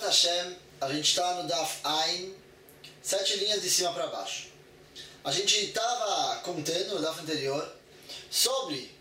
Hashem, a gente está no Daf Ain, 7 linhas de cima para baixo. A gente estava contando no Daf anterior sobre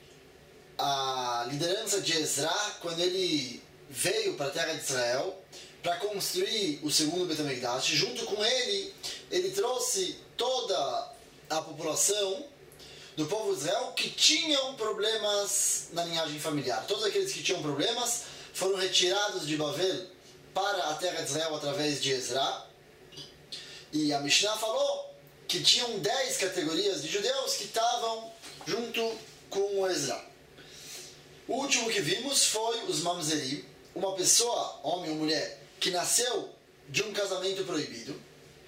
a liderança de Ezra quando ele veio para a terra de Israel para construir o segundo Beit HaMikdash. Junto com ele, ele trouxe toda a população do povo de Israel que tinham problemas na linhagem familiar. Todos aqueles que tinham problemas foram retirados de Bavel para a terra de Israel através de Ezra. E a Mishnah falou que tinham 10 categorias de judeus que estavam junto com o Ezra. O último que vimos foi os mamzerim, uma pessoa, homem ou mulher, que nasceu de um casamento proibido.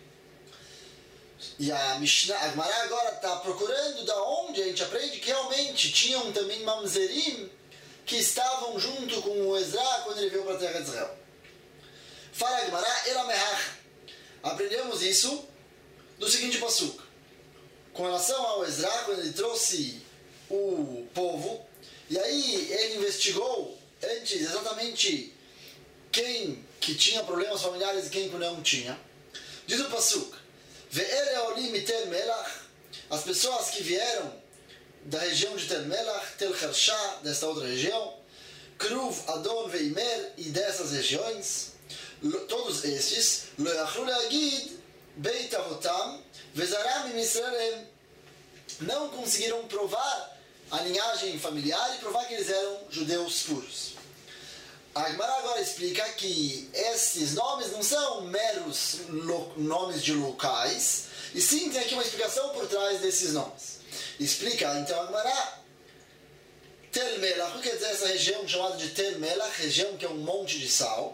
E a Mishnah, a Gemara agora está procurando da onde a gente aprende que realmente tinham também mamzerim que estavam junto com o Ezra quando ele veio para a terra de Israel. Fala a Gemara, Elamehach. Aprendemos isso do seguinte pasuk. Com relação ao Ezra, quando ele trouxe o povo, e aí ele investigou antes exatamente quem que tinha problemas familiares e quem que não tinha. Diz o pasuk, Ve'ele olim tel melach, as pessoas que vieram da região de Tel Melach, Tel Harsha, desta outra região, Kruv, Adon, Veimer, e dessas regiões, todos estes, Lo yachlu leagid, Beit Avotam, Vezaram im Israelem, não conseguiram provar a linhagem familiar e provar que eles eram judeus puros. A Gemara agora explica que esses nomes não são meros nomes de locais, e sim tem aqui uma explicação por trás desses nomes. Explica então a Gemara, Tel Melach, o que quer dizer essa região chamada de Tel Melach, região que é um monte de sal?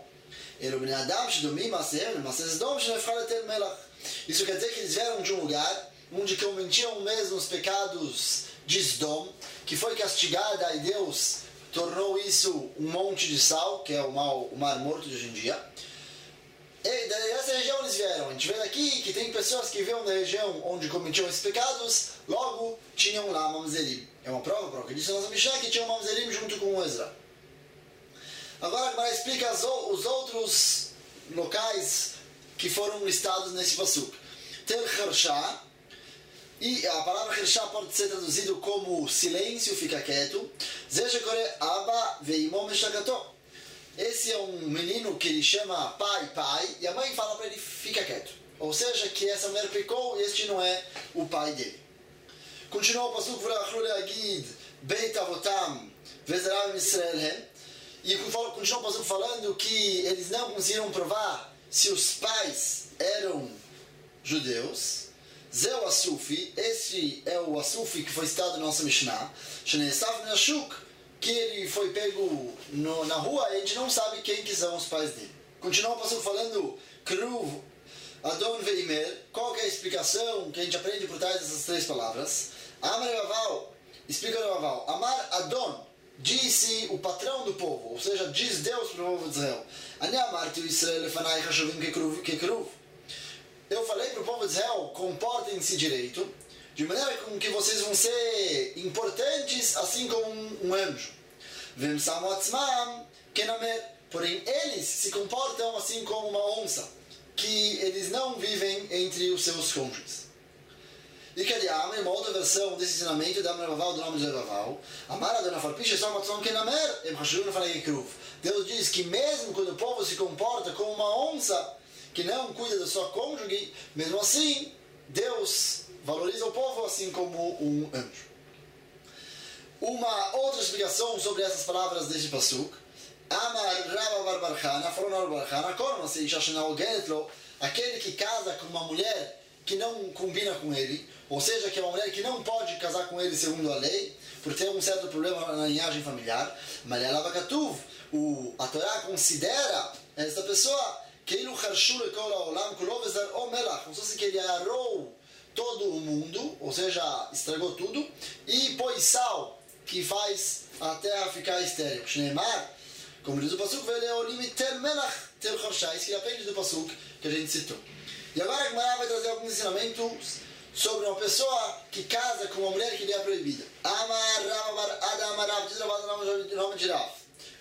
Isso quer dizer que eles vieram de um lugar onde cometiam mesmo os pecados de Sdom, que foi castigada e Deus tornou isso um monte de sal, que é o mar morto de hoje em dia. E dessa região eles vieram. A gente vê aqui que tem pessoas que vieram da região onde cometiam esses pecados, logo tinham lá mamzerim. É uma prova para o que disse a nossa Mishnah, que tinham mamzerim junto com o Ezra. Agora a Gemara explica os outros locais que foram listados nesse pasuk. Tel Harsha, e a palavra Harsha pode ser traduzido como silêncio, fica quieto. Zeshekore Abba Veimom Meshakato. Esse é um menino que ele chama pai, e a mãe fala para ele, fica quieto. Ou seja, que essa mulher pecou e este não é o pai dele. Continua o pasuk, V'lachlu leagid Beit Avotam Vezaram Israelhem. E continua o pasuk falando que eles não conseguiram provar se os pais eram judeus. Zeu Asufi, este é o Asufi que foi citado na nossa Mishnah. Shenesaf Nashuk, que ele foi pego na rua e a gente não sabe quem que são os pais dele. Continua o pasuk falando Kruv, Adon Veimer. Qual que é a explicação que a gente aprende por trás dessas 3 palavras? Amar Vaval, explica o Vaval. Amar Adon, disse o patrão do povo, ou seja, diz Deus para o povo de Israel. Ani amarti o Israel lefanai chashovim kekruv. Eu falei para o povo de Israel, comportem-se direito, de maneira com que vocês vão ser importantes, assim como um anjo. Porém, eles se comportam assim como uma onça, que eles não vivem entre os seus cônjuges. E que aliás, uma outra versão desse ensinamento da Amar do nome de Vaval, Deus diz que mesmo quando o povo se comporta como uma onça, que não cuida da sua cônjuge, mesmo assim, Deus valoriza o povo assim como um anjo. Uma outra explicação sobre essas palavras deste pasuk, Amar Rabba Bar Barchana, falou Bar Barchana, aquele que casa com uma mulher que não combina com ele, ou seja, que é uma mulher que não pode casar com ele segundo a lei, por ter um certo problema na linhagem familiar, mas a Torá considera esta pessoa como se fosse que ele arou todo o mundo, ou seja, estragou tudo, e pôs sal, que faz a terra ficar estéril. Shneimar, como diz o pasuk, isso que aprende do pasuk que a gente citou. E agora a Gemara vai trazer alguns ensinamentos sobre uma pessoa que casa com uma mulher que lhe é proibida. Amar Rav Adam Rav, diz o nome de Rav.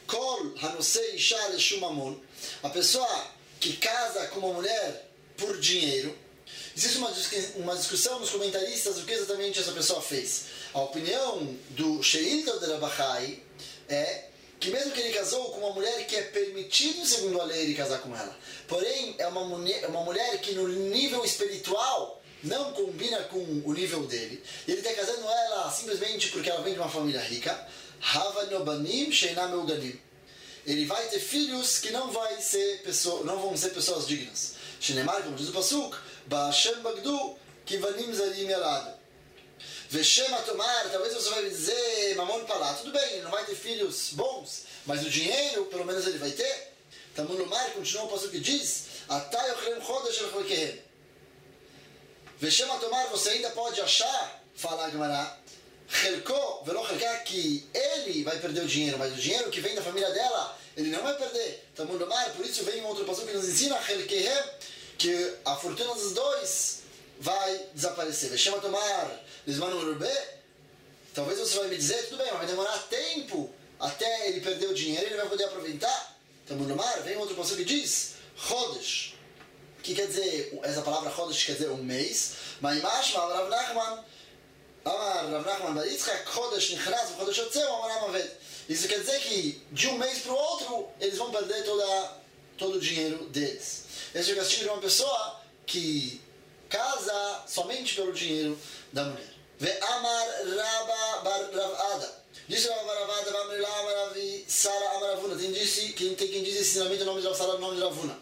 Kol hanosei isha leshum mamon. A pessoa que casa com uma mulher por dinheiro. Existe uma discussão nos comentaristas o que exatamente essa pessoa fez. A opinião do Sheilta de Rabachai é que mesmo que ele casou com uma mulher que é permitido, segundo a lei, ele casar com ela. Porém, é uma mulher que no nível espiritual não combina com o nível dele. E ele está casando ela simplesmente porque ela vem de uma família rica. Hava nobanim sheina meuganim. Ele vai ter filhos que não vão ser pessoas dignas. Shenemar, como diz o Pasuk, Ba'ashem bagdu kivanim zarim yalad. Veshema tomar, talvez você vai dizer, mamon palá, tudo bem, ele não vai ter filhos bons, mas o dinheiro, pelo menos ele vai ter. Tamunumar, continua o passo que diz, Atay ochrem chodesh el choikehem. Veshema tomar, você ainda pode achar, fala a Gemara, Chelko, velo chelká, que ele vai perder o dinheiro, mas o dinheiro que vem da família dela, ele não vai perder. Tamunumar, por isso vem um outro passo que nos ensina, Chelkehem, que a fortuna dos dois vai desaparecer. Veshema tomar, talvez você vai me dizer, tudo bem, mas vai demorar tempo até ele perder o dinheiro e ele vai poder aproveitar. Então, no mar, vem outro conceito que diz Chodesh. O que quer dizer, essa palavra Chodesh quer dizer um mês, mas Mashma, Rav Nachman, Rav Nachman, Baritzchak, Chodesh, Nichnas, Chodesh Otzeu, Amar Amavet. Isso quer dizer que de um mês para o outro, eles vão perder todo o dinheiro deles. Esse é o castigo de uma pessoa que casa somente pelo dinheiro da mulher. Ve'amar Rabba bar Rav Ada. Disse Rabba bar Rav Ada, Vamrila Amaravi Sara Amaravuna. Tem quem diz esse ensinamento o nome de Rav Sara, o nome de Ravuna.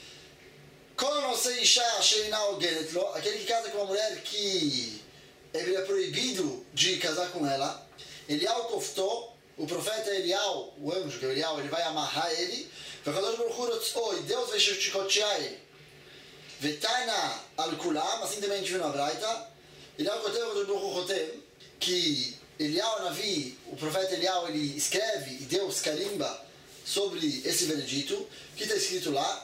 Aquele que casa com uma mulher que ele é proibido de casar com ela. Elial Kofto, o profeta Elial, o anjo que é Elial, ele vai amarrar ele. E Deus vai chicotear ele. Vetaina al-Kulam, assim também a gente viu na Braita. Elial Kotem, que Elial Navi, o profeta Elial, ele escreve e Deus carimba sobre esse veredito, que está escrito lá,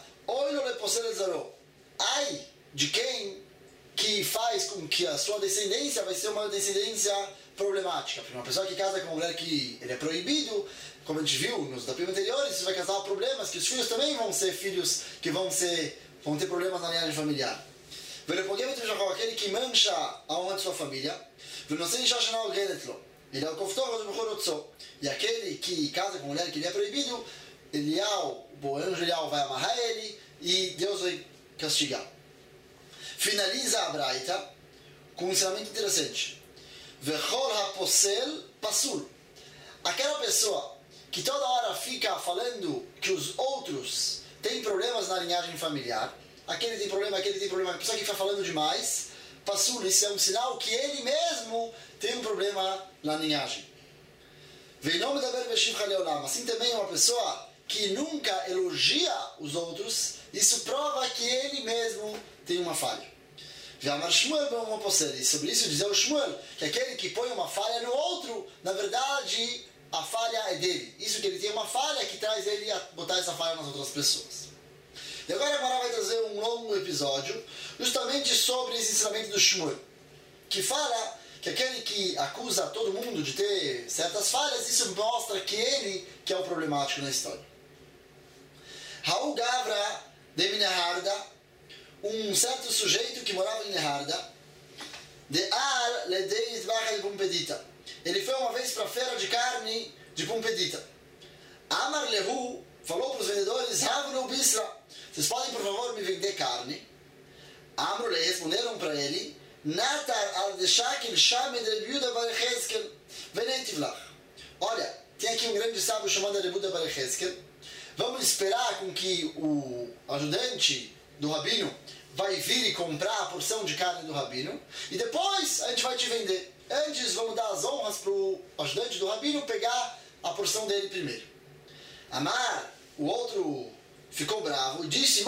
ai de quem que faz com que a sua descendência vai ser uma descendência problemática. Porque uma pessoa que casa com uma mulher que ele é proibido, como a gente viu nos da anteriores, isso vai causar problemas, que os filhos também vão ser filhos que vão ter problemas na linhagem familiar. Aquele que mancha a honra de sua família, ele é o Koftor, e aquele que casa com mulher que ele é proibido, o anjo Elial vai amarrar ele e Deus vai castigar. Finaliza a Braita com um ensinamento interessante. Vechol haposel pasul. Aquela pessoa que toda hora fica falando que os outros têm problemas na linhagem familiar, aquele tem problema, a pessoa que fica falando demais, pasul, isso é um sinal que ele mesmo tem um problema na linhagem. Assim também é uma pessoa que nunca elogia os outros, isso prova que ele mesmo tem uma falha. E sobre isso dizer o Shmuel, que aquele que põe uma falha no outro, na verdade a falha é dele. Isso que ele tem uma falha que traz ele a botar essa falha nas outras pessoas. E agora a Gemara vai trazer um longo episódio justamente sobre esse ensinamento do Shmuel, que fala que aquele que acusa todo mundo de ter certas falhas, isso mostra que ele que é o problemático na história. Raul Gavra de Neharda, um certo sujeito que morava em Neharda, de Al Ledeit Bachel Pumpedita. Ele foi uma vez para a feira de carne de Pumpedita. Amar Lehu falou para os vendedores, Havnu Bisra, vocês podem por favor me vender carne? Amru le responderam para ele, Natar al Deshakil Shamed Rebiuda Barecheskel Venetivlach. Olha, tem aqui um grande sábio chamado Rebiuda Barecheskel. Vamos esperar com que o ajudante do rabino vai vir e comprar a porção de carne do rabino e depois a gente vai te vender. Antes vamos dar as honras para o ajudante do rabino pegar a porção dele primeiro. Amar, o outro ficou bravo e disse,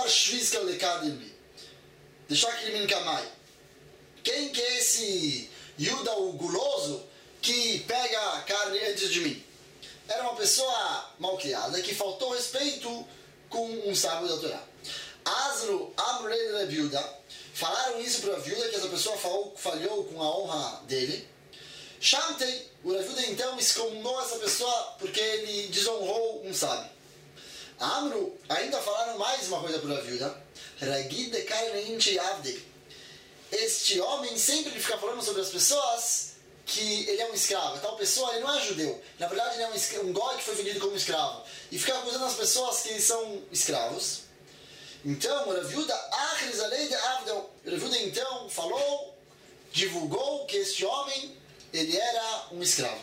deixar que ele me encamai. Quem que é esse Yuda, o guloso, que pega a carne antes de mim? Era uma pessoa malcriada que faltou respeito com um sábio da Torá. Asru, Amrei da viúda, falaram isso para a viúda, que essa pessoa falhou com a honra dele. Shamtei, o Rav Yehuda então excomungou essa pessoa porque ele desonrou um sábio. Amru, ainda falaram mais uma coisa para o Rav Yehuda. Ragid de Karnein Avdei. Este homem sempre fica falando sobre as pessoas que ele é um escravo. Tal pessoa, ele não é judeu. Na verdade, ele é um goi que foi vendido como escravo. E fica acusando as pessoas que eles são escravos. Então, o Rav Yehuda, Achriz alei de Avdel. O Rav Yehuda, então, falou, divulgou que este homem, ele era um escravo.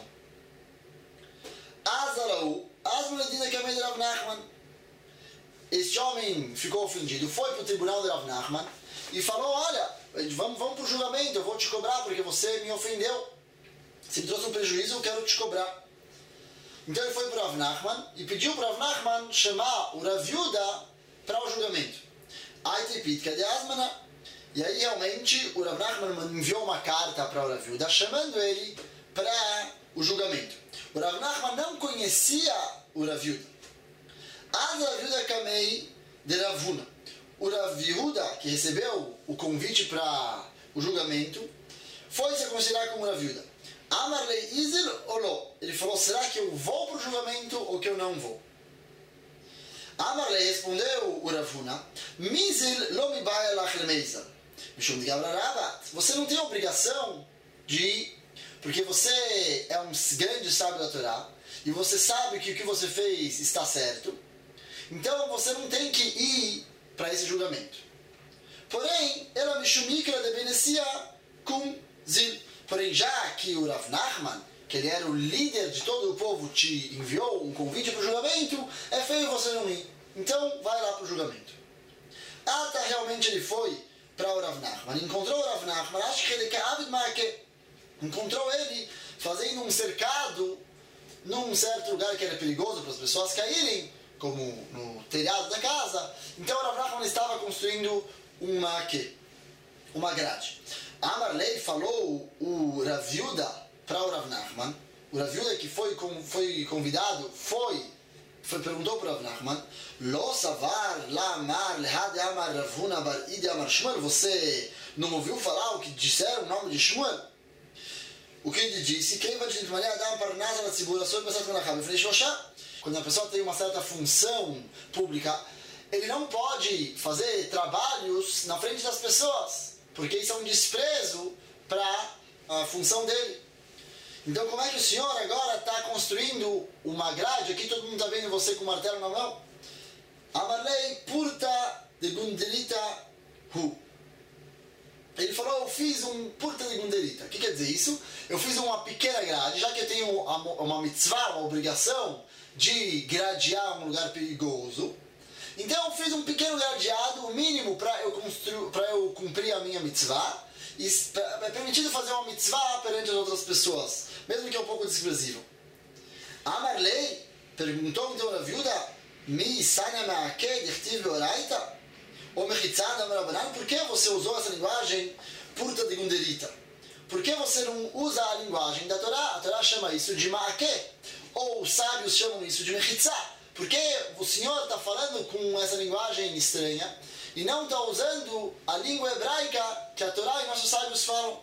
Azarau, Azmuladina Kamed Rav Nachman. Este homem ficou ofendido, foi para o tribunal de Rav Nachman e falou, olha, vamos para o julgamento, eu vou te cobrar porque você me ofendeu. Se me trouxe um prejuízo, eu quero te cobrar. Então ele foi para o Rav Nachman e pediu para o Rav Nachman chamar o Rav Yehuda para o julgamento. E aí realmente o Rav Nachman enviou uma carta para o Rav Yehuda chamando ele para o julgamento. O Rav Nachman não conhecia o Rav Yehuda. Rav Yehuda Kamei de Ravuna. O Rav Yehuda, que recebeu o convite para o julgamento, foi se aconselhar com o Rav Yehuda. Amarlei Izel Olo. Ele falou, será que eu vou para o julgamento ou que eu não vou? Amarlei respondeu o Ravuna, Mizil lo mibaya lach lemeiza. Mishum de Gabra Rabat. Você não tem obrigação de ir, porque você é um grande sábio da Torá, e você sabe que o que você fez está certo. Então você não tem que ir para esse julgamento. Porém, ela mishumikra de benecia com zil. Porém, já que o Rav Nachman, que ele era o líder de todo o povo, te enviou um convite para o julgamento, é feio você não ir. Então, vai lá para o julgamento. Até realmente ele foi para o Rav Nachman. Encontrou o Rav Nachman, acho que ele encontrou ele fazendo um cercado num certo lugar que era perigoso para as pessoas caírem, como no telhado da casa. Então o Rav Nachman estava construindo uma grade. Amarlei falou o Rav Yehuda para o Rav Nachman. O Rav Yehuda que foi convidado perguntou para o Rav Nachman, Lo savar la amar lehad amar Rav Huna bar Ide amar Shmuel. Você não ouviu falar o que disseram o nome de Shmuel? O que ele disse? Quando a pessoa tem uma certa função pública, ele não pode fazer trabalhos na frente das pessoas, porque isso é um desprezo para a função dele. Então como é que o senhor agora está construindo uma grade? Aqui todo mundo está vendo você com o martelo na mão. Amarlei purta de gundelita hu. Ele falou, eu fiz um purta de gundelita. O que quer dizer isso? Eu fiz uma pequena grade, já que eu tenho uma mitzvah, uma obrigação de gradear um lugar perigoso. Então eu fiz um pequeno gradeado, o mínimo para eu cumprir a minha mitzvah. E é permitido fazer uma mitzvah perante as outras pessoas, mesmo que é um pouco desprezível. Amarlei perguntou então a viúva, Mi sana ma'akeh dichtiv beoraita? Ou mechitzad amarabanan? Por que você usou essa linguagem purta de gunderita? Por que você não usa a linguagem da Torá? A Torá chama isso de ma'akeh, ou os sábios chamam isso de mechitzah. Por que o senhor está falando com essa linguagem estranha e não está usando a língua hebraica que a Torá e nossos sábios falam?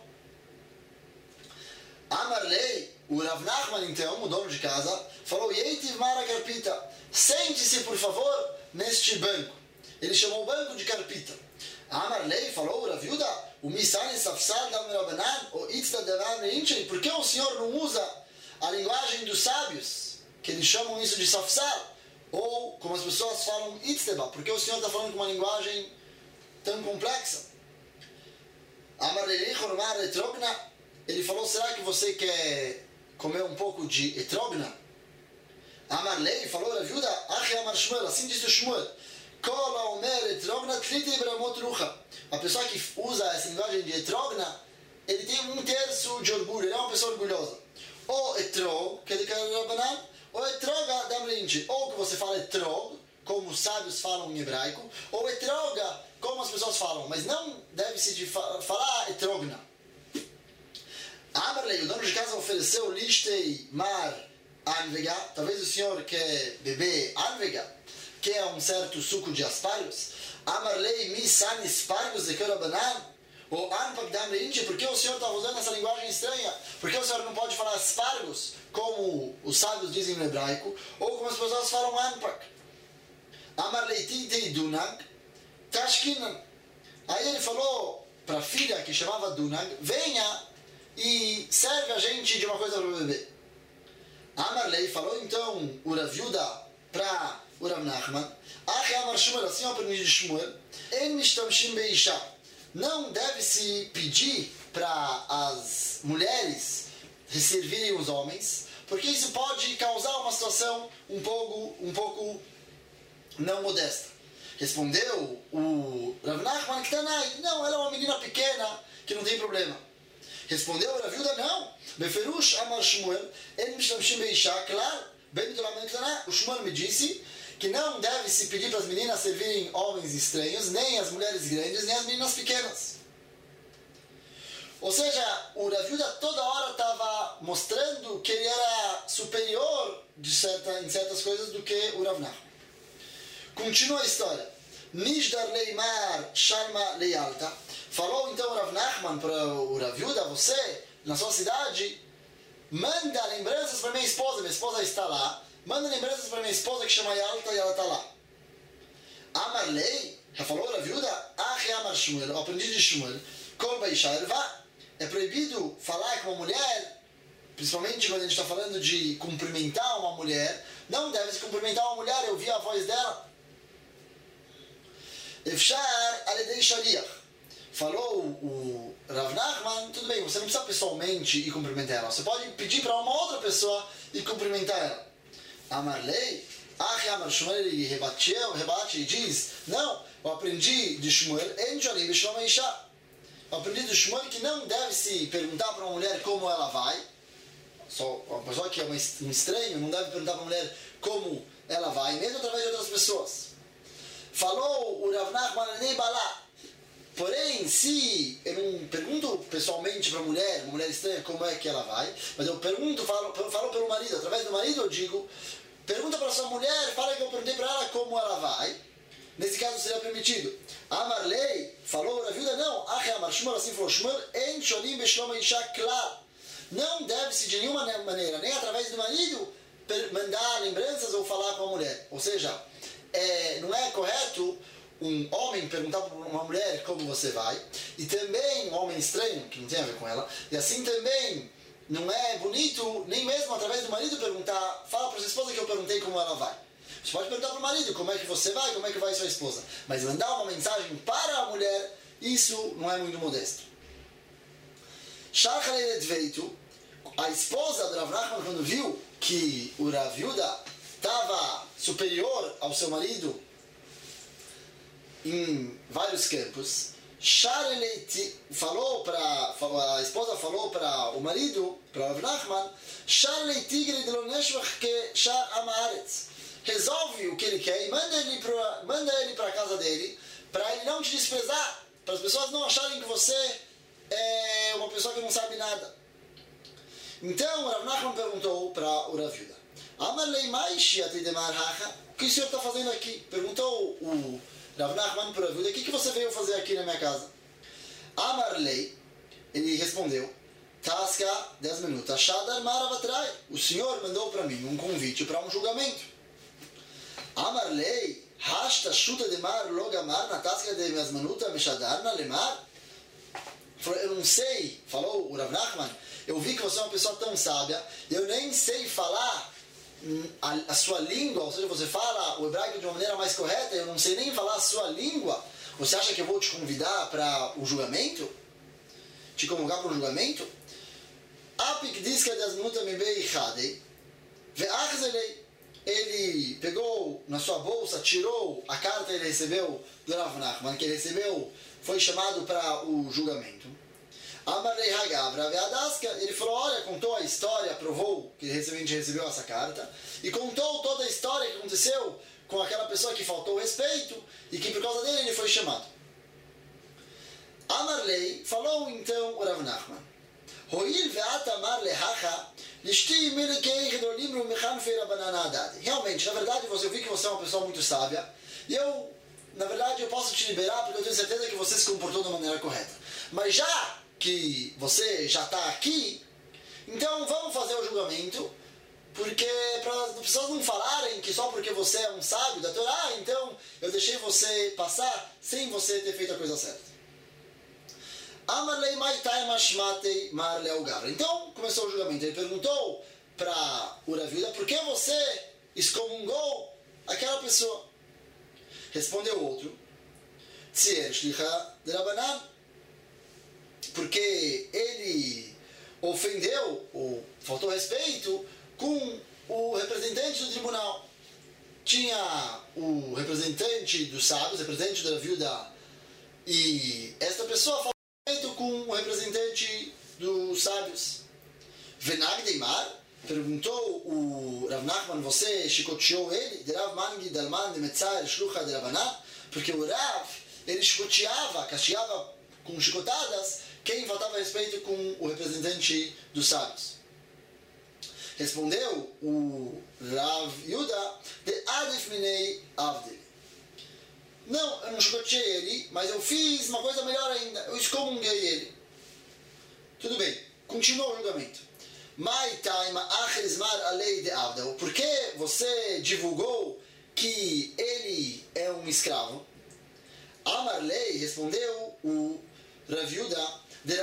Amarlei, o Rav Nachman, então, o dono de casa, falou, Yeitiv Mara Carpita, sente-se, por favor, neste banco. Ele chamou o banco de Carpita. Amarlei falou, Rav Yehuda, o Misani Safsar da Merabanan, o Itzda Davan Reinchen, por que o senhor não usa a linguagem dos sábios, que eles chamam isso de Safsar? Ou, como as pessoas falam, Itzteba, porque o senhor está falando com uma linguagem tão complexa? Amarlei Chormar Etrogna, ele falou, será que você quer comer um pouco de etrogna? Amarlei falou, Rav Yehuda, Achi Amar Shmuel, assim disse o Shmuel, Kola Omer Etrogna Tlite Bramot Rucha. A pessoa que usa essa linguagem de etrogna, ele tem um terço de orgulho, ele é uma pessoa orgulhosa. Ou etrog, que ele quer rabanan, ou etroga damrinche, ou que você fala etrog, como os sábios falam em hebraico, ou etroga, como as pessoas falam, mas não deve-se de falar etrogna. Amarlei, o dono de casa, ofereceu listei mar anvega, talvez o senhor quer beber anvega, que é um certo suco de aspargos. Amarlei mi san aspargos de kerabanan, Ou Anpak Damreinche, por que o senhor está usando essa linguagem estranha? Por que o senhor não pode falar aspargos, como os sábios dizem no hebraico, ou como as pessoas falam Anpak? Amar Leitinte Dunag Tashkinan. Aí ele falou para a filha que chamava Dunag, venha e serve a gente de uma coisa para beber. Amar Lei falou então o Rav Yuda para o Rav Nachman, Achi Amar Shmuel, assim eu aprendi de Shmuel, En Mishtamshim Beisha, não deve-se pedir para as mulheres servirem os homens, porque isso pode causar uma situação um pouco não modesta. Respondeu o Rav Nachman Ktanai, não, ela é uma menina pequena que não tem problema. Respondeu o Rav Yuda, não, Beferush Amar Shmuel, En Mishtamshim Beisha, claro, bem mitolamente Ktanai, o Shmuel me disse que não deve se pedir para as meninas servirem homens estranhos, nem as mulheres grandes, nem as meninas pequenas. Ou seja, o Rav Yuda toda hora estava mostrando que ele era superior em certas coisas do que o Rav Nachman. Continua a história. Nishdar Leimar Sharma Leialta. Falou então o Rav Nachman para o Rav Yuda, você, na sua cidade, manda lembranças para minha esposa está lá, manda lembranças para minha esposa que chama Yalta e ela está lá. Amar Lei, já falou Rav Yuda, Achi Amar Shmuel, eu aprendi de Shmuel, Kol Baisha Erva, é proibido falar com uma mulher, principalmente quando a gente está falando de cumprimentar uma mulher, não deve se cumprimentar uma mulher, eu vi a voz dela. Efshar Aledei Shaliach. Falou o Rav Nachman, tudo bem, você não precisa pessoalmente ir cumprimentar ela, você pode pedir para uma outra pessoa ir cumprimentar ela. Amar Lei, Achi Amar Shmuel, ele rebate e diz, não, eu aprendi de Shmuel, Enjolim Bishom Isha. Eu aprendi de Shmuel que não deve se perguntar para uma mulher como ela vai, só uma pessoa que é um estranho não deve perguntar para uma mulher como ela vai, mesmo através de outras pessoas. Falou o Rav Nachman nem balá. Porém, se eu não pergunto pessoalmente para uma mulher estranha como é que ela vai, mas eu falo pelo marido, através do marido eu digo, pergunta para sua mulher, fala que eu perguntei para ela como ela vai, nesse caso seria permitido. Amar Lei, falou o Rav Yuda, não, Achi Amar Shmuel, assim falou Shmuel, En Sholim Beshlom Isha Klar, não deve-se de nenhuma maneira, nem através do marido, mandar lembranças ou falar com a mulher, ou seja, não é correto um homem perguntar para uma mulher como você vai, e também um homem estranho, que não tem a ver com ela, e assim também não é bonito, nem mesmo através do marido perguntar, fala para sua esposa que eu perguntei como ela vai. Você pode perguntar para o marido como é que você vai, como é que vai sua esposa, mas mandar uma mensagem para a mulher, isso não é muito modesto. A esposa do Rav Nachman, quando viu que o Rav Yuda estava superior ao seu marido em vários campos, a esposa falou para o marido, para Rav Nachman, resolve o que ele quer e manda ele para a casa dele, para ele não te desprezar, para as pessoas não acharem que você é uma pessoa que não sabe nada. Então, o Rav Nachman perguntou para o Rav Yuda, o que o senhor está fazendo aqui? Perguntou o Rav Nachman para o Rav Yuda, o que você veio fazer aqui na minha casa? Amar Lei, ele respondeu, Tasca, 10 minutos, Shadar Maravatrai, o senhor mandou para mim um convite para um julgamento. Amar Lei, Hashta Shuta de Mar Logamar, na Tasca de Mesmanuta Meshadar na Lemar. Eu não sei, falou o Rav Nachman, eu vi que você é uma pessoa tão sábia, eu nem sei falar a sua língua, ou seja, você fala o hebraico de uma maneira mais correta, eu não sei nem falar a sua língua, você acha que eu vou te convidar para o julgamento? Te convocar para o julgamento? Apik diz que é 10 minutos me Hadei, ele pegou na sua bolsa, tirou a carta que ele recebeu do Rav Nachman, que ele recebeu, foi chamado para o julgamento. Amarei Hagavra Veadaska, ele falou, olha, contou a história, provou que ele recebeu essa carta, e contou toda a história que aconteceu com aquela pessoa que faltou o respeito, e que por causa dele ele foi chamado. Amarlei, falou então o Rav Nachman, realmente, na verdade, eu vi que você é uma pessoa muito sábia, e eu na verdade eu posso te liberar porque eu tenho certeza que você se comportou da maneira correta. Mas já que você já está aqui, então vamos fazer o julgamento, porque para as pessoas não falarem que só porque você é um sábio da Torá, então eu deixei você passar sem você ter feito a coisa certa. Amarlei maitai mashmatei marleu gar. Então começou o julgamento. Ele perguntou para o Rav Yehuda, por que você excomungou aquela pessoa? Respondeu o outro, Tzier shlicha de Rabanan, porque ele ofendeu ou faltou respeito com o representante do tribunal. Tinha o representante dos sábios, o representante do Rav Yehuda, e esta pessoa faltou respeito com o representante dos sábios. Venag Deimar, perguntou o Rav Nachman, você chicoteou ele? De Rav Mangi Dalman de Metzar Shlucha de Rabanan, porque o Rav, ele chicoteava, castigava com chicotadas quem faltava respeito com o representante dos sábios. Respondeu o Rav Yehuda, de Adif Minei Avdil. Não, eu não chicoteei ele, mas eu fiz uma coisa melhor ainda, eu excomunguei ele. Tudo bem, continuou o julgamento. Por que você divulgou que ele é um escravo? Amarlei, respondeu o Rav Yehuda,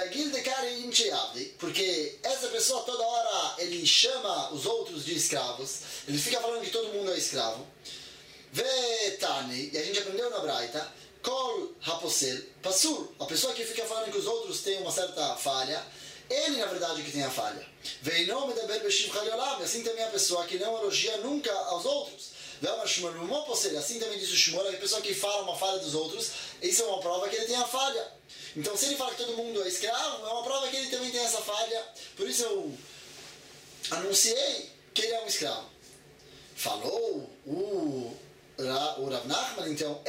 porque essa pessoa toda hora ele chama os outros de escravos, ele fica falando que todo mundo é escravo. Vetani, e a gente aprendeu na Braita, Kol Haposel Pasur, a pessoa que fica falando que os outros têm uma certa falha, ele na verdade que tem a falha. Veinom medaber beshiv chaliolam, assim também a pessoa que não elogia nunca aos outros. Assim também diz o Shmuel, a pessoa que fala uma falha dos outros, isso é uma prova que ele tem a falha. Então se ele fala que todo mundo é escravo, é uma prova que ele também tem essa falha. Por isso eu anunciei que ele é um escravo. Falou o Rav Nachman, então,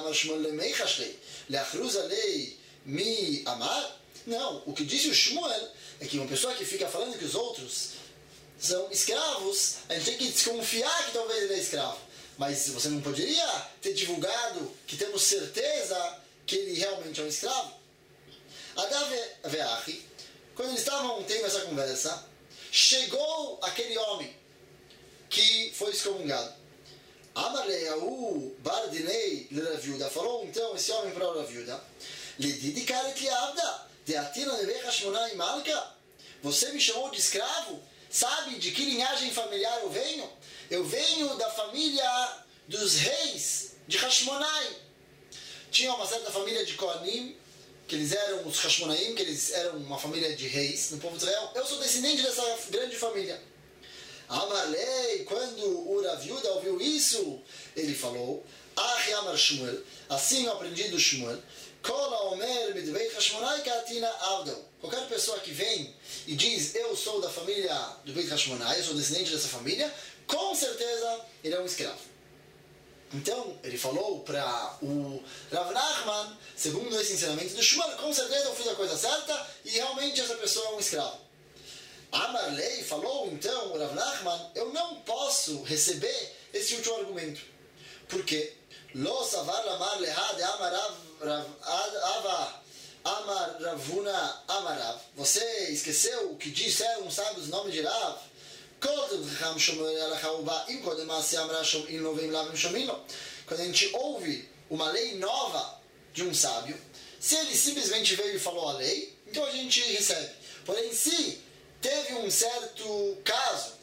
não, o que disse o Shmuel é que uma pessoa que fica falando que os outros são escravos, a gente tem que desconfiar que talvez ele é escravo. Mas você não poderia ter divulgado que temos certeza que ele realmente é um escravo? Quando eles estavam tendo essa conversa, chegou aquele homem que foi excomungado. Amarleahu Bardinei Rav Yehuda, falou então esse homem para o Rav Yehuda, você me chamou de escravo? Sabe de que linhagem familiar eu venho? Eu venho da família dos reis de Hashmonai. Tinha uma certa família de Kohanim, que eles eram os Hashmonaim, que eles eram uma família de reis no povo de Israel. Eu sou descendente dessa grande família. Amarlei, quando o Rav Yehuda ouviu isso, ele falou, Amar Shmuel, assim eu aprendi do Shmuel, qualquer pessoa que vem e diz, eu sou da família do Beit Hashmonai, eu sou descendente dessa família, com certeza ele é um escravo. Então, ele falou para o Rav Nachman, segundo esse ensinamento do Shmuel, com certeza eu fiz a coisa certa e realmente essa pessoa é um escravo. Amarlei falou, então, o Rav Nachman, eu não posso receber esse último argumento. Por quê? Lo savar lamar leha de amarav amar ravuna amarav. Você esqueceu o que disseram os sábios no nome de Rav? Quando a gente ouve uma lei nova de um sábio, se ele simplesmente veio e falou a lei, então a gente recebe. Porém, se teve um certo caso,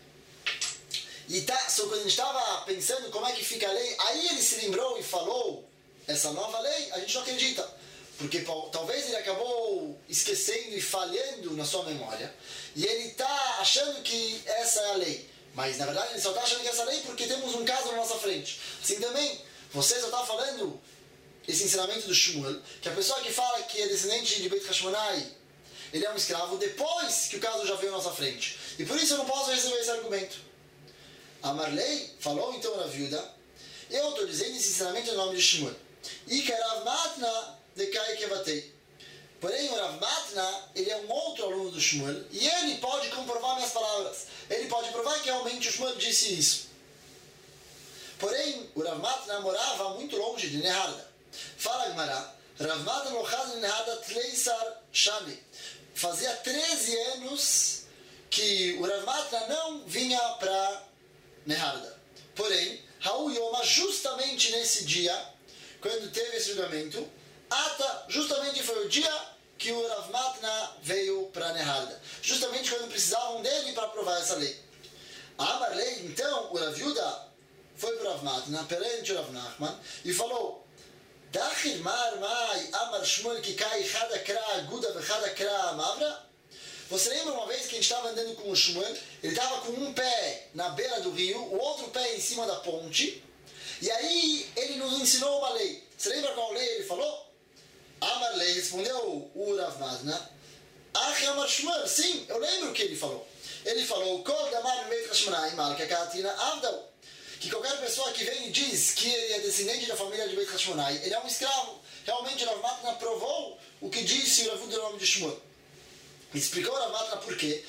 e só quando a gente estava pensando como é que fica a lei, aí ele se lembrou e falou essa nova lei, a gente não acredita. Porque talvez ele acabou esquecendo e falhando na sua memória, e ele está achando que essa é a lei. Mas na verdade ele só está achando que essa é a lei porque temos um caso na nossa frente. Assim também, você só está falando esse ensinamento do Shmuel, que a pessoa que fala que é descendente de Beit Hashmonai, ele é um escravo depois que o caso já veio à nossa frente. E por isso eu não posso receber esse argumento. Amarlei falou então na Yehuda, eu estou dizendo esse ensinamento em nome de Shmuel. E que Rav Matna de Kai Kevatei. Porém, o Rav Matna, ele é um outro aluno do Shmuel, e ele pode comprovar minhas palavras. Ele pode provar que realmente o Shmuel disse isso. Porém, o Rav Matna morava muito longe de Neharda. Fala a Gemara, Rav Matna lochad de Neharda tleisar shani. Fazia 13 anos que o Rav Matna não vinha para Neharda. Porém, Raul Yoma, justamente nesse dia, quando teve esse julgamento, justamente foi o dia que o Rav Matna veio para Neharda. Justamente quando precisavam dele para aprovar essa lei. A Amar Lei, então, o Rav Yuda foi para o Rav Matna, perante o Rav Nachman, e falou: Dachir mar mai Amar Shmuel kikai chadakra aguda vechadakra amavra? Você lembra uma vez que a gente estava andando com o Shmuel? Ele estava com um pé na beira do rio, o outro pé em cima da ponte, e aí ele nos ensinou uma lei. Você lembra qual lei ele falou? Amar Lei, respondeu o Rav Matna, Ach Amar Shmuel, sim, eu lembro o que ele falou. Ele falou, Kol damar meit Hashmonai malka katina avdal, que qualquer pessoa que vem e diz que ele é descendente da família de Beit Hashmonai, ele é um escravo. Realmente o Rav Matna provou o que disse o Rav do nome de Shmuel. Explicou o Rav Matna por quê.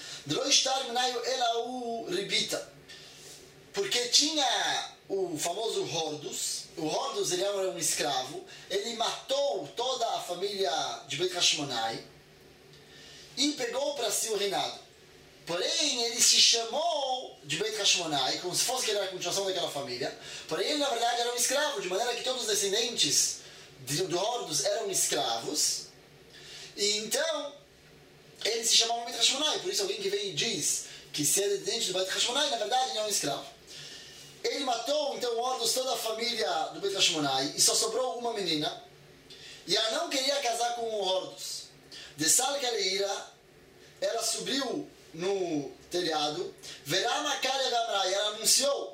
Porque tinha o famoso Hordos. O Hordos, ele era um escravo. Ele matou toda a família de Beit Hashmonai e pegou para si o reinado. Porém, ele se chamou de Beit Hashmonai, como se fosse que ele era a continuação daquela família. Porém, ele na verdade era um escravo, de maneira que todos os descendentes do Hordos eram escravos. E então, ele se chamava Beit Hashmonai. Por isso, alguém que vem e diz que se é descendente do Beit Hashmonai, na verdade, ele é um escravo. Ele matou, então, Hordos, toda a família do Beit Hashmonai, e só sobrou uma menina. E ela não queria casar com o Hordos. De Salcareira, ela subiu no telhado, e ela anunciou: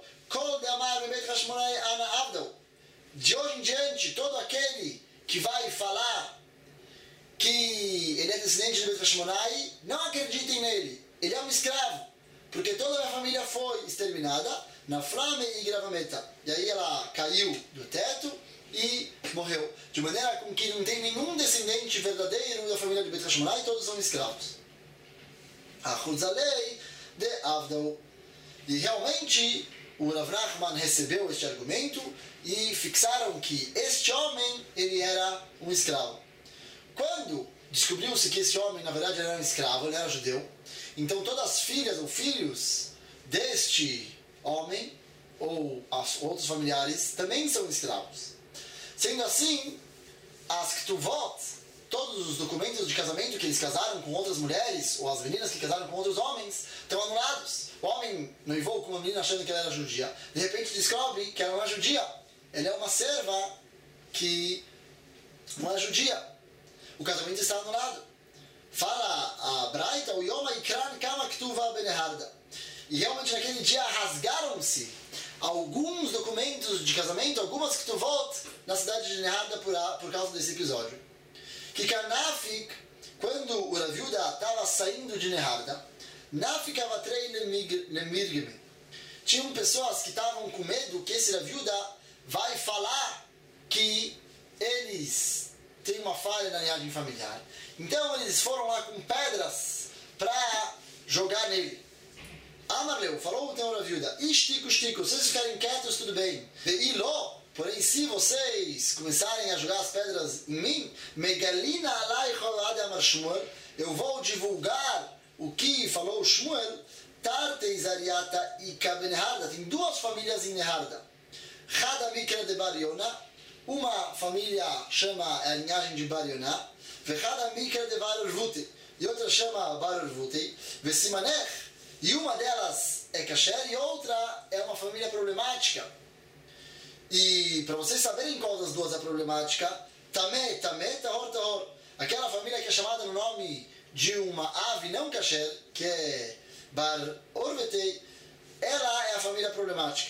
de hoje em diante, todo aquele que vai falar que ele é descendente de Beit Hashmonai, não acreditem nele, ele é um escravo, porque toda a família foi exterminada na Flame e Gravameta. E aí ela caiu do teto e morreu, de maneira com que não tem nenhum descendente verdadeiro da família de Beit Hashmonai, todos são escravos. Achuzalei de Avdal. E realmente o Rav Nachman recebeu este argumento e fixaram que este homem ele era um escravo. Quando descobriu-se que esse homem na verdade era um escravo, ele era judeu, então todas as filhas ou filhos deste homem ou as outros familiares também são escravos. Sendo assim, as Ktuvot, todos os documentos de casamento que eles casaram com outras mulheres, ou as meninas que casaram com outros homens, estão anulados. O homem noivou com uma menina achando que ela era judia, de repente descobre que ela não é judia. Ela é uma serva que não é judia. O casamento está anulado. Fala a Braita, o Yoma Ikran Kama Ktuva Beneharda. E realmente naquele dia rasgaram-se alguns documentos de casamento, algumas Ktuvot, na cidade de Neharda por causa desse episódio. Que Nafik, quando o Rav Yuda estava saindo de Neharda, Nafik avatrei lemirgeme. Tinham pessoas que estavam com medo que esse Rav Yuda vai falar que eles têm uma falha na linhagem familiar. Então eles foram lá com pedras para jogar nele. Amarleu, falou então o Rav Yuda, Ishtiku, se vocês ficarem quietos, tudo bem. Ve'ilo, porém, se vocês começarem a jogar as pedras em mim, Megalina alai cholade amar Shmuel, eu vou divulgar o que falou Shmuel, Tarte Zariata e Kabenharda. Tem duas famílias em Neharda. Chada Mikra de Bar Yona, uma família chama a linhagem de Bar Yona, Vechada Mikra de Bar Urvute, e outra chama Bar Urvute, Vesimanech, e uma delas é kasher e outra é uma família problemática. E para vocês saberem qual das duas é problemática, Tameh, Tahor, Tahor. Aquela família que é chamada no nome de uma ave não kasher, que é Bar Orvetei, ela é a família problemática.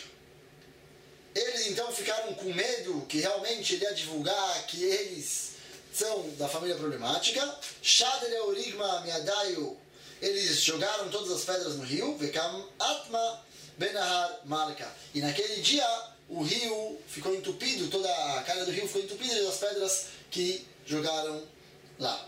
Eles então ficaram com medo que realmente ele ia divulgar que eles são da família problemática. Shadele Origma Miadayu, eles jogaram todas as pedras no rio, Vekam Atma Benahar Malka. E naquele dia o rio ficou entupido, toda a cara do rio ficou entupida das pedras que jogaram lá.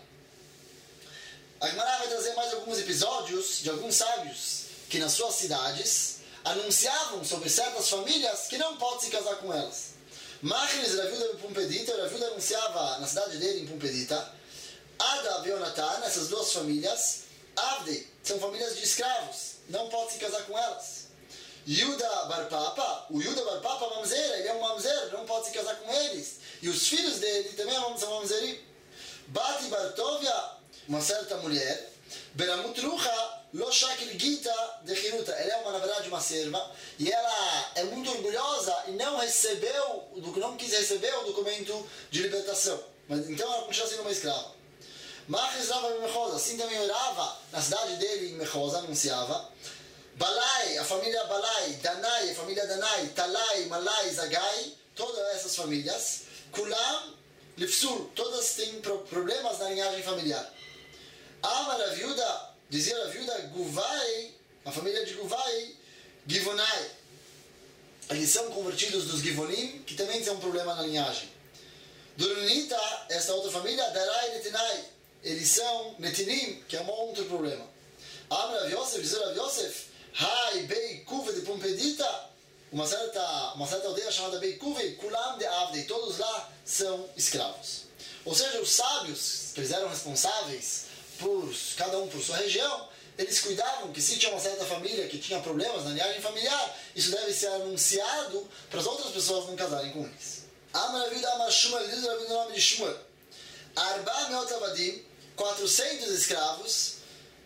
A Gemara vai trazer mais alguns episódios de alguns sábios que nas suas cidades anunciavam sobre certas famílias que não pode se casar com elas. Machlis Raviuda e Pumpedita, Raviuda anunciava na cidade dele, em Pumpedita, Ada e Yonatan, essas duas famílias, Avdei, são famílias de escravos, não pode se casar com elas. Yuda Bar Papa, o Yuda Bar Papa mamzer, ele é um mamzer, não pode se casar com eles. E os filhos dele também são mamzerim. Bati Bartovia, uma certa mulher, Beramut Rucha, Lo Shakil Gita de Hiruta. Ela é, na verdade, uma serva, e ela é muito orgulhosa e não quis receber o documento de libertação. Mas, então ela continua sendo uma escrava. Machis Rava em Mechosa, assim também orava na cidade dele, em Mechosa, anunciava. Balai, a família Balai, Danai, a família Danai, Talai, Malai, Zagai, todas essas famílias, Kulam, Lifsur, todas têm problemas na linhagem familiar. Amar a viúva, dizia a viúva, Guvai, a família de Guvai, Givonai. Eles são convertidos dos Givonim, que também tem um problema na linhagem. Durunita, esta outra família, Darai e Netinai, eles são Netinim, que é um outro problema. Amar a Yosef, dizia a Yosef, Hai, Bei, Kuve de Pumpedita, uma certa aldeia chamada Bei Kuve, Kulam de Avdei, todos lá são escravos. Ou seja, os sábios, que eles eram responsáveis por cada um por sua região, eles cuidavam que se tinha uma certa família que tinha problemas na linhagem familiar, isso deve ser anunciado para as outras pessoas não casarem com eles. Amar Raviuda, Amar Shmuel, ele diz o nome de Shmuel. Arba Meot Avadim, 400 escravos.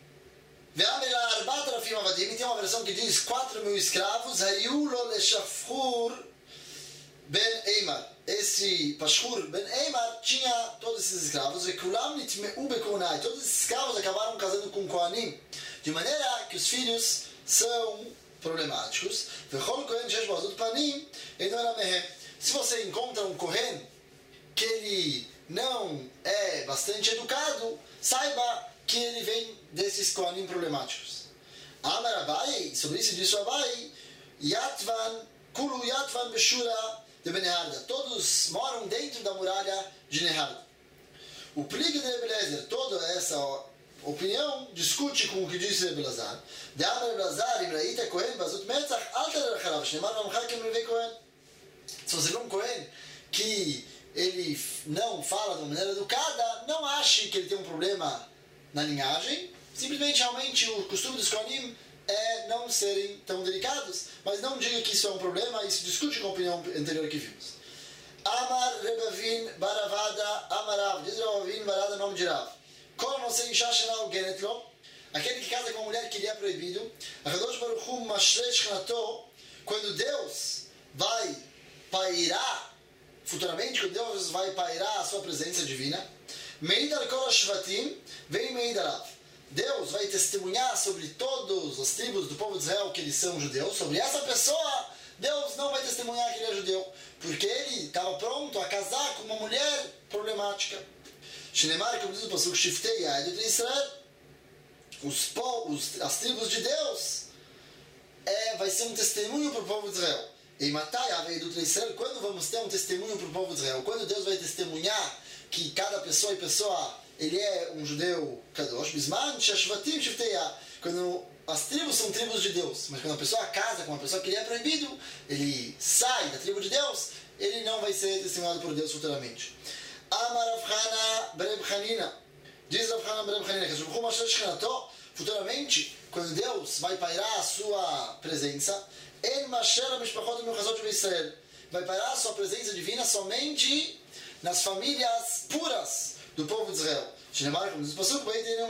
E tem uma versão que diz 4.000 escravos. Hayulo leshafur ben Eimar. Esse Pashur ben Eimar tinha todos esses escravos. E kulam nitmeu bekonai. Todos esses escravos acabaram casando com Kohanim, de maneira que os filhos são problemáticos. Vechol kohen shesh bazut panim eno ela mehem. Se você encontra um Kohen que ele não é bastante educado, saiba que ele vem desses Kohanim problemáticos. Amar Abai, sobre isso disse Abai, Yatvan, Kulu Yatvan Beshura de Beneharda. Todos moram dentro da muralha de Neharda. O Plig de Rebelezer, toda essa opinião, discute com o que disse Rebelazar. De Amar Rebelazar, Imraíta Kohen, Bazut Metzach, Alter Recharav, Shnemar Mamchakim Revei Kohen. Se você vê um Kohen que ele não fala de uma maneira educada, não ache que ele tem um problema na linhagem, simplesmente realmente o costume dos Kohanim é não serem tão delicados, mas não diga que isso é um problema, isso discute com a opinião anterior que vimos. Amar Rebavin Baravada Amarav, diz Rebavin Barada, nome de Rav. Kol Nosei Shashanal Genetlo, aquele que casa com uma mulher que lhe é proibido, Akadosh Baruch Hu Mashrei Shchanato, quando Deus vai pairar, futuramente, quando Deus vai pairar a sua presença divina, Meidar Kol Shvatim, vem Meidarav. Deus vai testemunhar sobre todas as tribos do povo de Israel que eles são judeus. Sobre essa pessoa, Deus não vai testemunhar que ele é judeu, porque ele estava pronto a casar com uma mulher problemática. Shinemar, como diz o Pasuk, Shiftei Yadut Israel, as tribos de Deus, vai ser um testemunho para o povo de Israel. E Matai Yadut Israel, quando vamos ter um testemunho para o povo de Israel? Quando Deus vai testemunhar que cada pessoa e pessoa, ele é um judeu kadosh, bisman, shashvatim, shifteia. Quando as tribos são tribos de Deus, mas quando a pessoa casa com uma pessoa que ele é proibido, ele sai da tribo de Deus, ele não vai ser testemunhado por Deus futuramente. Amar Avchana Bereb Hanina, diz Avchana Bereb Hanina, que futuramente, quando Deus vai pairar a sua presença, El Masher Mishpachot Mechazot de Israel, vai pairar a sua presença divina somente nas famílias puras do povo de Israel. Shinemar, como diz o Pasuk,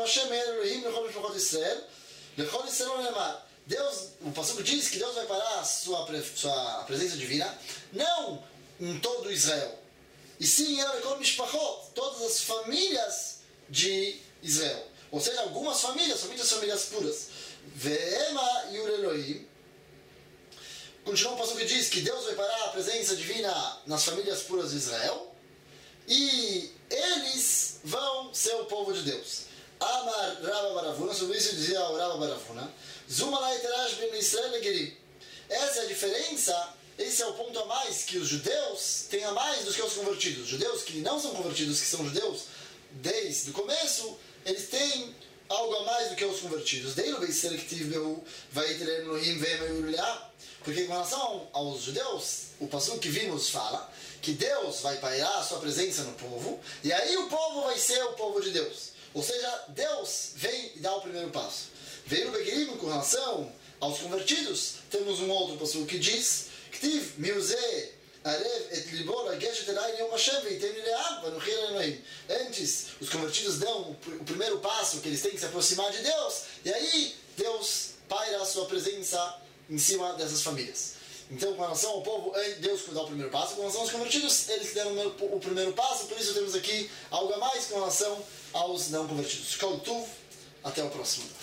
Deus, o Pasuk diz que Deus vai parar a sua presença divina, não em todo Israel, e sim em Mishpachot, todas as famílias de Israel. Ou seja, algumas famílias, somente as famílias puras. Ve'ema Yur Elohim. Continua o Pasuk que diz que Deus vai parar a presença divina nas famílias puras de Israel, e eles vão ser o povo de Deus. Amar Rabba Baravuna, sobre isso dizia o Rabba Baravuna, Zumalai Terash Ben Israel Legerim. Essa é a diferença, esse é o ponto a mais, que os judeus têm a mais do que os convertidos. Os judeus que não são convertidos, que são judeus desde o começo, eles têm algo a mais do que os convertidos. Deilo Beiselektiv Behu, Vaitelem Elohim Vema Yurleah. Porque com relação aos judeus, o passuco que vimos fala que Deus vai pairar a sua presença no povo, e aí o povo vai ser o povo de Deus. Ou seja, Deus vem e dá o primeiro passo. Veio no Bequirim com relação aos convertidos, temos um outro passuco que diz Ktiv miuzeh arev et libo lageshet elai yom Hashem veitem le'am vanochir Elohim. Antes, os convertidos dão o primeiro passo, que eles têm que se aproximar de Deus, e aí Deus paira a sua presença em cima dessas famílias. Então, com relação ao povo, Deus dá o primeiro passo. Com relação aos convertidos, eles deram o primeiro passo. Por isso temos aqui algo a mais com relação aos não convertidos. Kol Tuv, até o próximo.